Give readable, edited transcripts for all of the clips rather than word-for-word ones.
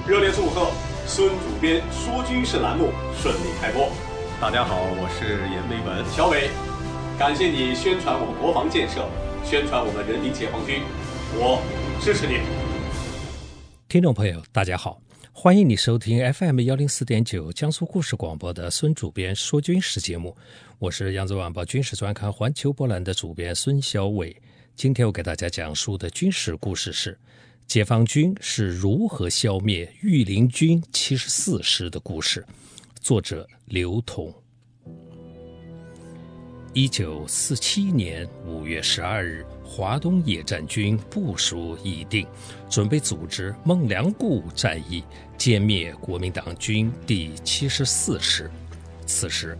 热烈祝贺孙主编说军事栏目顺利开播。大家好，我是严维文小伟，感谢你宣传我们国防建设，宣传我们人民解放军，我支持你。 听众朋友大家好，欢迎你收听 FM104.9 江苏故事广播的孙主编说军事节目，我是扬子晚报军事专刊环球波兰的主编孙小伟。今天我给大家讲述的军事故事是解放军是如何消灭御林军74师的故事，作者刘同。1947年5月12日，华东野战军部署已定，准备组织孟良崮战役，歼灭国民党军第74师。此时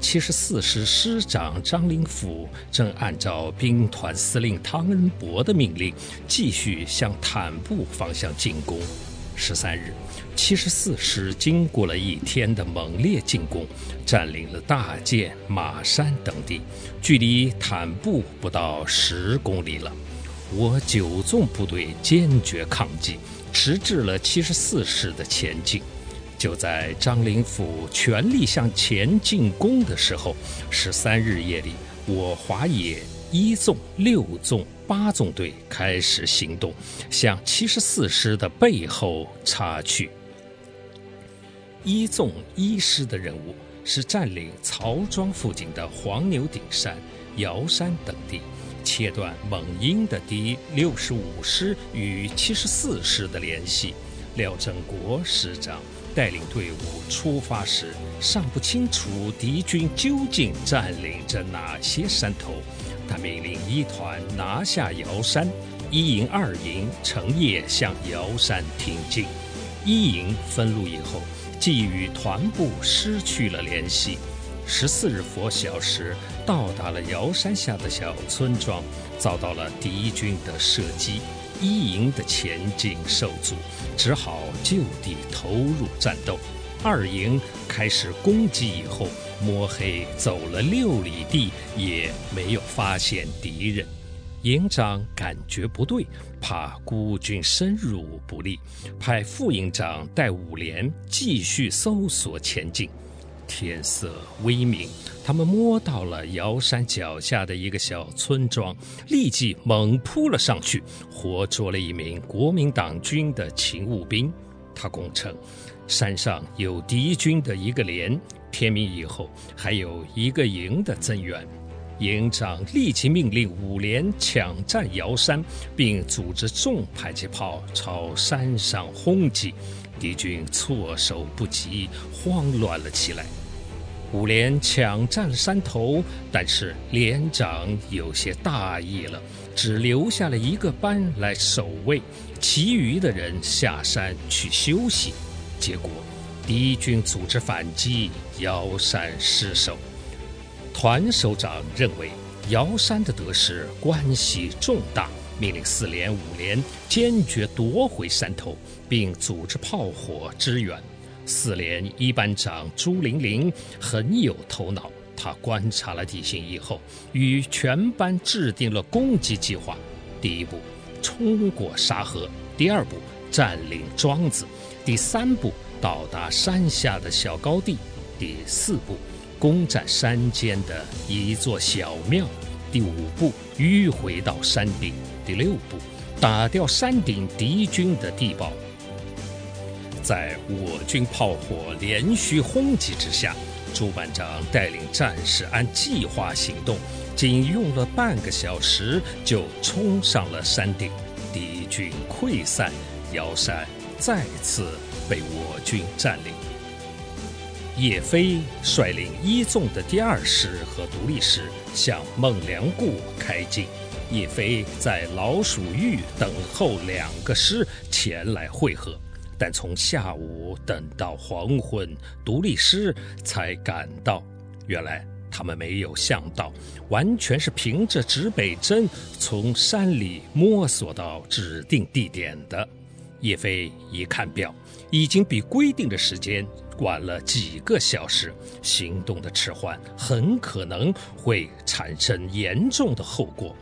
74师师长张灵甫正按照兵团司令汤恩伯的命令，继续向坦布方向进攻。13日，74师经过了一天的猛烈进攻，占领了大建、马山等地，距离坦布不到10公里了。我9纵部队坚决抗击，迟滞了74师的前进。就在张灵甫全力向前进攻的时候，13日夜里，我华野1纵、6纵、8纵队开始行动，向74师的背后插去。1纵1师的任务是占领曹庄附近的黄牛顶山、瑶山等地，切断蒙英的第65师与74师的联系。廖正国师长带领队伍出发时，尚不清楚敌军究竟占领着哪些山头。他命令1团拿下瑶山，1营、2营成夜向瑶山挺进。1营分路以后，即与团部失去了联系。14日拂晓时，到达了瑶山下的小村庄，遭到了敌军的射击，1营的前进受阻，只好就地投入战斗。2营开始攻击以后，摸黑走了6里地，也没有发现敌人。营长感觉不对，怕孤军深入不利，派副营长带5连继续搜索前进。天色微明，他们摸到了瑶山脚下的一个小村庄，立即猛扑了上去，活捉了一名国民党军的勤务兵。他供称，山上有敌军的1个连，天明以后还有1个营的增援。营长立即命令5连抢占瑶山，并组织重迫击炮朝山上轰击，敌军措手不及，慌乱了起来。5连抢占了山头，但是连长有些大意了，只留下了1个班来守卫，其余的人下山去休息。结果敌军组织反击，瑶山失守。团首长认为瑶山的得失关系重大，命令4连、5连坚决夺回山头，并组织炮火支援。4连1班长朱玲玲很有头脑，他观察了地形以后，与全班制定了攻击计划。第1步，冲过沙河；第2步，占领庄子；第3步，到达山下的小高地；第4步，攻占山间的一座小庙；第5步，迂回到山顶；第6步，打掉山顶敌军的地堡。在我军炮火连续轰击之下，朱班长带领战士按计划行动，仅用了半个小时就冲上了山顶，敌军溃散，瑶山再次被我军占领。叶飞率领1纵的第2师和独立师向孟良崮开进，叶飞在老鼠峪等候2个师前来会合，但从下午等到黄昏，独立师才赶到。原来他们没有向导，完全是凭着指北针从山里摸索到指定地点的。叶飞一看表，已经比规定的时间晚了几个小时，行动的迟缓很可能会产生严重的后果。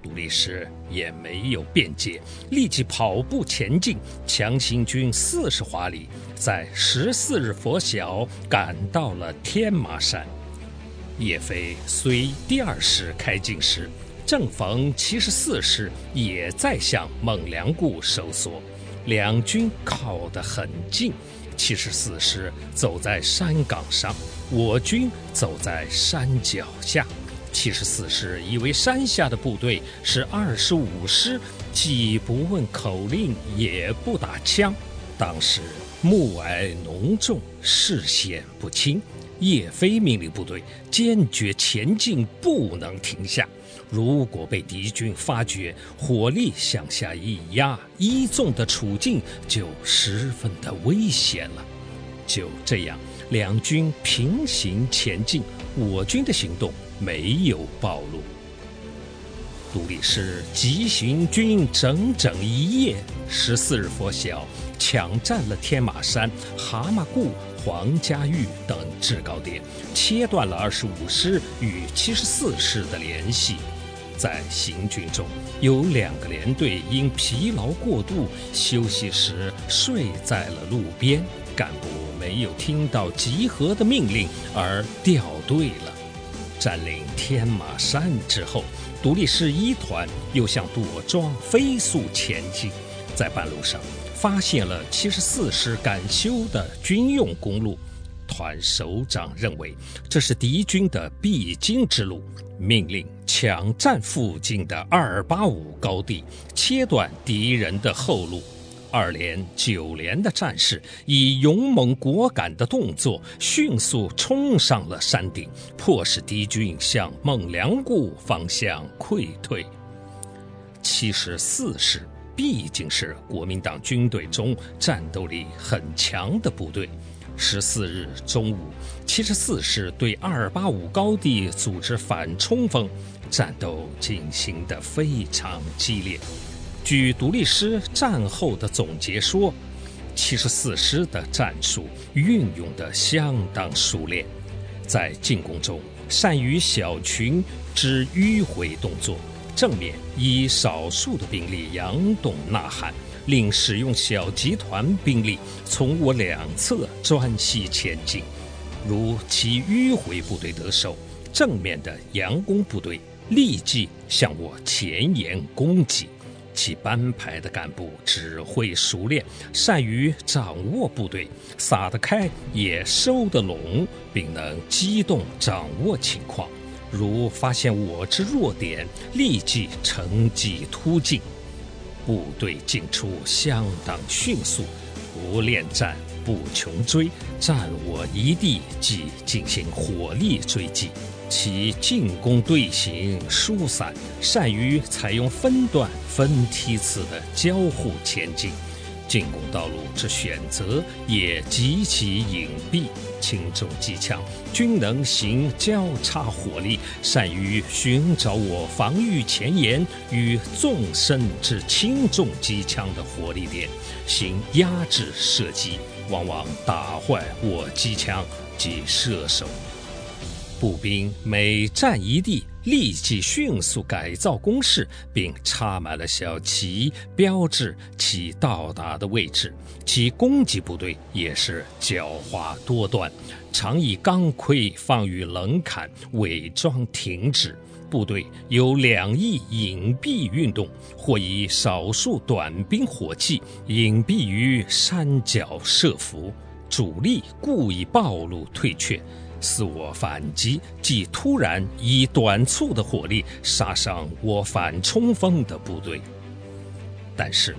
独立师也没有辩解，立即跑步前进，强行军40华里，在14日拂晓赶到了天马山。叶飞虽第2师开进时，正逢74师也在向孟良崮收缩，两军靠得很近。74师走在山岗上，我军走在山脚下。74师以为山下的部队是25师，既不问口令，也不打枪。当时暮霭浓重，视线不清，叶飞命令部队坚决前进，不能停下。如果被敌军发觉，火力向下一压，一纵的处境就十分的危险了。就这样，两军平行前进，我军的行动没有暴露。独立师急行军整整1夜，14日拂晓抢占了天马山、蛤蟆固、黄家峪等制高点，切断了25师与74师的联系。在行军中，有2个连队因疲劳过度，休息时睡在了路边，干部没有听到集合的命令而掉队了。占领天马山之后，独立师1团又向垛庄飞速前进，在半路上发现了74师赶修的军用公路，团首长认为这是敌军的必经之路，命令抢占附近的285高地，切断敌人的后路。2连、9连的战士以勇猛果敢的动作，迅速冲上了山顶，迫使敌军向孟良崮方向溃退。74师毕竟是国民党军队中战斗力很强的部队。14日中午，74师对285高地组织反冲锋，战斗进行得非常激烈。据独立师战后的总结说，74师的战术运用得相当熟练，在进攻中善于小群之迂回动作，正面以少数的兵力佯动呐喊，令使用小集团兵力从我两侧专西前进。如其迂回部队得手，正面的佯攻部队立即向我前沿攻击。其班排的干部指挥熟练，善于掌握部队，撒得开也收得拢，并能机动掌握情况。如发现我之弱点，立即乘机突进。部队进出相当迅速，不恋战，不穷追，占我一地即进行火力追击。其进攻队形疏散，善于采用分段分梯次的交互前进，进攻道路之选择也极其隐蔽，轻重机枪均能行交叉火力，善于寻找我防御前沿与纵深之轻重机枪的火力点，行压制射击，往往打坏我机枪及射手。步兵每占一地，立即迅速改造工事，并插满了小旗，标志其到达的位置。其攻击部队也是狡猾多端，常以钢盔放于棱坎，伪装停止。部队有2翼隐蔽运动，或以少数短兵火器隐蔽于山脚设伏，主力故意暴露退却，似我反击，即突然以短促的火力杀伤我反冲锋的部队。但是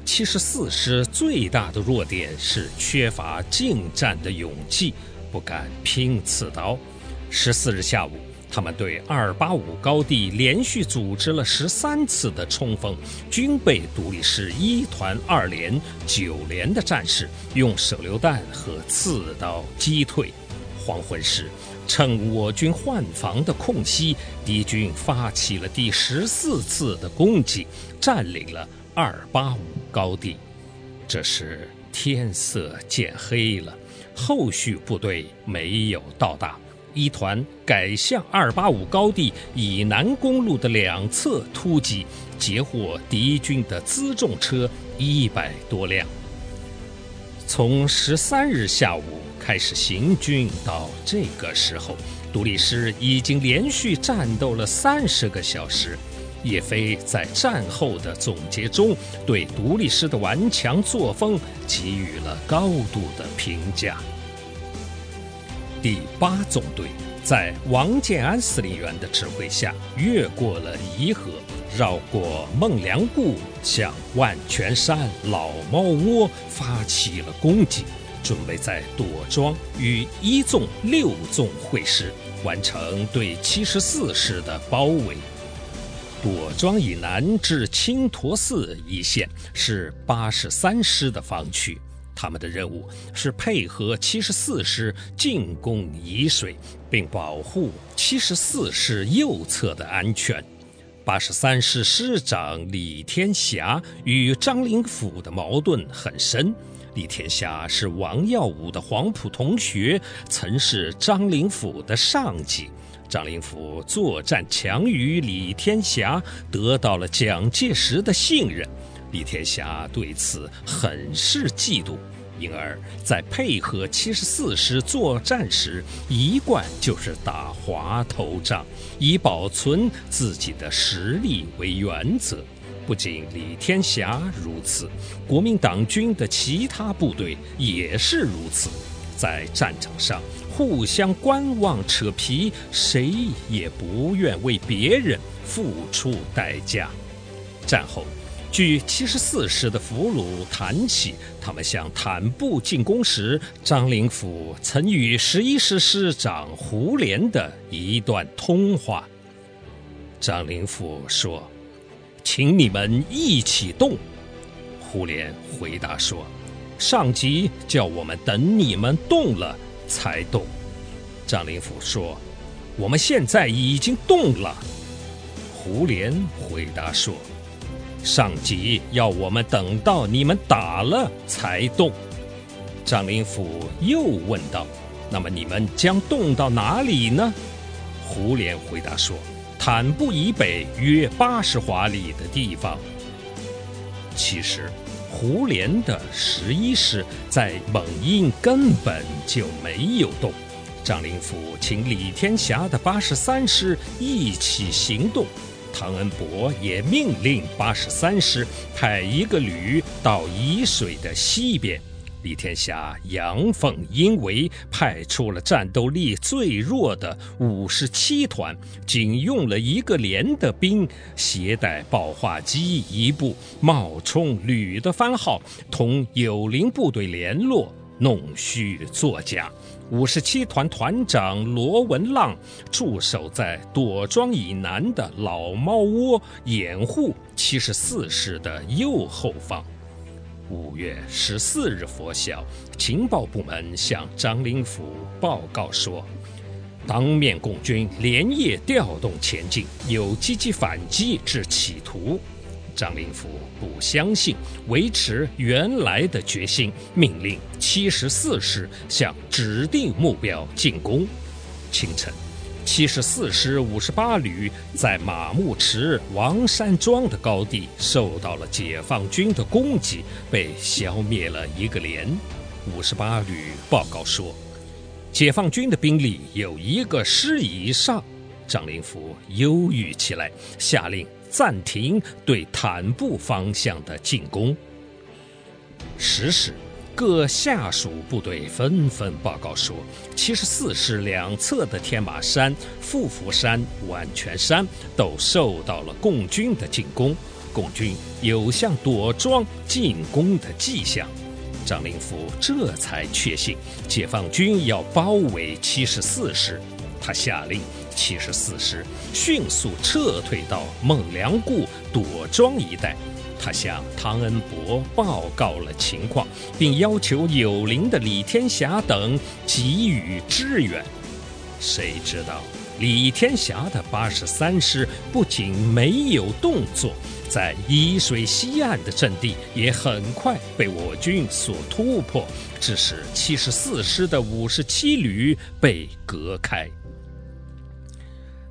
74师最大的弱点是缺乏近战的勇气，不敢拼刺刀。14日下午，他们对285高地连续组织了13次的冲锋，均被独立师1团2连、9连的战士用手榴弹和刺刀击退。黄昏时，趁我军换防的空隙，敌军发起了第14次的攻击，占领了285高地。这时天色渐黑了，后续部队没有到达， 一团改向285高地以南公路的两侧突击，截获敌军的辎重车100多辆。从13日下午开始行军到这个时候，独立师已经连续战斗了30个小时。叶飞在战后的总结中对独立师的顽强作风给予了高度的评价。第8纵队在王建安司令员的指挥下，越过了沂河，绕过孟良崮，向万泉山老猫窝发起了攻击，准备在朵庄与1纵、6纵会师，完成对74师的包围。朵庄以南至青坨寺一线是83师的防区，他们的任务是配合74师进攻沂水，并保护74师右侧的安全。83师师长李天霞与张灵甫的矛盾很深。李天霞是王耀武的黄埔同学，曾是张灵甫的上级。张灵甫作战强于李天霞，得到了蒋介石的信任。李天霞对此很是嫉妒，因而在配合74师作战时，一贯就是打滑头仗，以保存自己的实力为原则。不仅李天霞如此，国民党军的其他部队也是如此。在战场上互相观望扯皮，谁也不愿为别人付出代价。战后，据74师的俘虏谈起，他们向坦布进攻时，张灵甫曾与11师师长胡琏的一段通话。张灵甫说：“请你们一起动。”胡琏回答说：“上级叫我们等你们动了才动。”张灵甫说：“我们现在已经动了。”胡琏回答说：“上级要我们等到你们打了才动。”张灵甫又问道：“那么你们将动到哪里呢？”胡琏回答说：“坦布以北约80华里的地方。”其实胡琏的11师在蒙阴根本就没有动。张灵甫请李天霞的83师一起行动，唐恩伯也命令83师派一个旅到沂水的西边。李天霞阳奉阴违，派出了战斗力最弱的57团，仅用了1个连的兵，携带爆化机1部，冒充旅的番号，同友邻部队联络，弄虚作假。57团团长罗文浪驻守在朵庄以南的老猫窝，掩护74师的右后方。5月14日拂晓，情报部门向张灵甫报告说，当面共军连夜调动前进，有积极反击之企图。张灵甫不相信，维持原来的决心，命令74师向指定目标进攻。清晨，74师58旅在马木池王山庄的高地受到了解放军的攻击，被消灭了1个连。58旅报告说，解放军的兵力有1个师以上。张灵甫忧郁起来，下令暂停对坦布方向的进攻。10时，各下属部队纷纷报告说，74师两侧的天马山、富福山、万泉山都受到了共军的进攻，共军有向朵庄进攻的迹象。张灵甫这才确信解放军要包围74师，他下令74师迅速撤退到孟良崮、朵庄一带。他向汤恩伯报告了情况，并要求友邻的李天霞等给予支援。谁知道李天霞的83师不仅没有动作，在沂水西岸的阵地也很快被我军所突破，致使74师的57旅被隔开。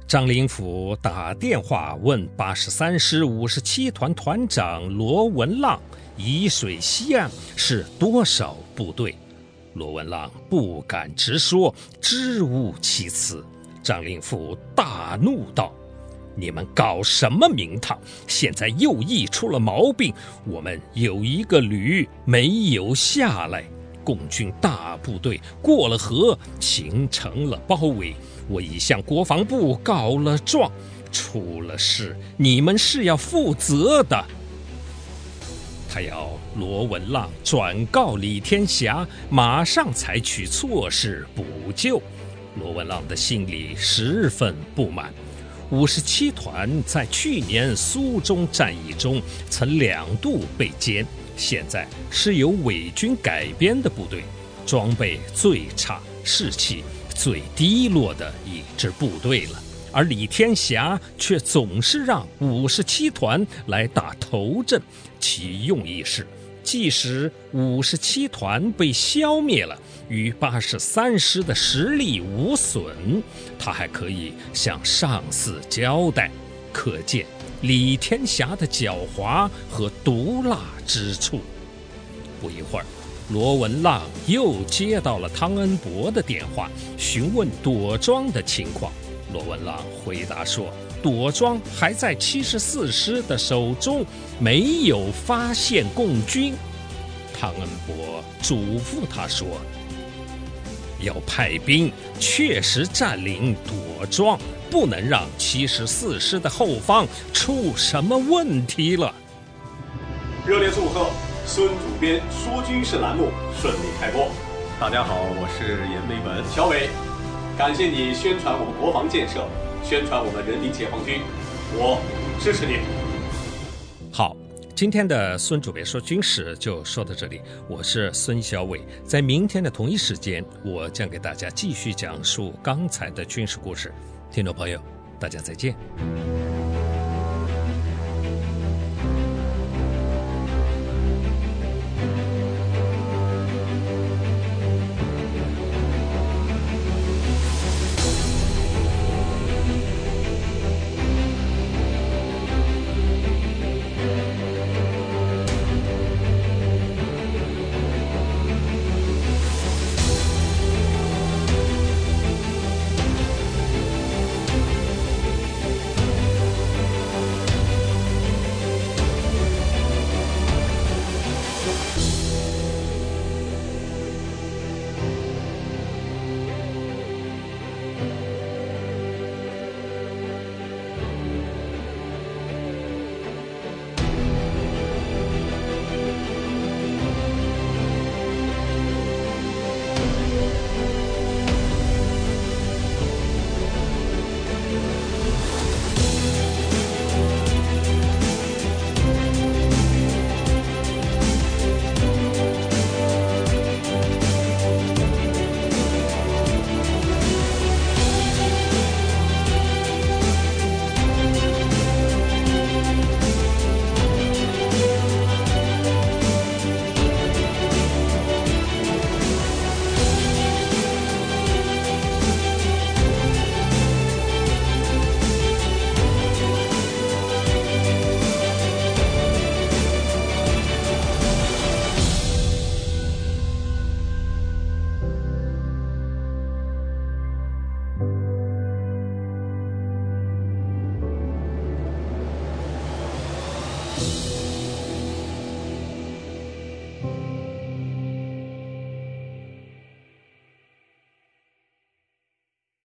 张灵甫打电话问83师57团团长罗文浪，沂水西岸是多少部队？罗文浪不敢直说，支吾其词。张灵甫大怒道：你们搞什么名堂？现在右翼出了毛病，我们有一个旅没有下来，共军大部队过了河，形成了包围。我已向国防部告了状，出了事你们是要负责的。他要罗文浪转告李天霞，马上采取措施补救。罗文浪的心里十分不满。57团在去年苏中战役中曾2度被歼，现在是由伪军改编的部队，装备最差，士气最低落的一支部队了。而李天霞却总是让57团来打头阵，其用意是即使57团被消灭了，与83师的实力无损，他还可以向上司交代。可见李天霞的狡猾和毒辣之处。不一会儿，罗文浪又接到了汤恩伯的电话，询问朵庄的情况。罗文浪回答说，朵庄还在74师的手中，没有发现共军。汤恩伯嘱咐他说，要派兵确实占领朵庄，不能让74师的后方出什么问题了。 热烈祝贺孙主编说军事栏目顺利开播。大家好，我是严美本小伟，感谢你宣传我们国防建设，宣传我们人民解放军，我支持你。 好，今天的孙主编说军事就说到这里，我是孙小伟。在明天的同一时间，我将给大家继续讲述刚才的军事故事。听众朋友，大家再见。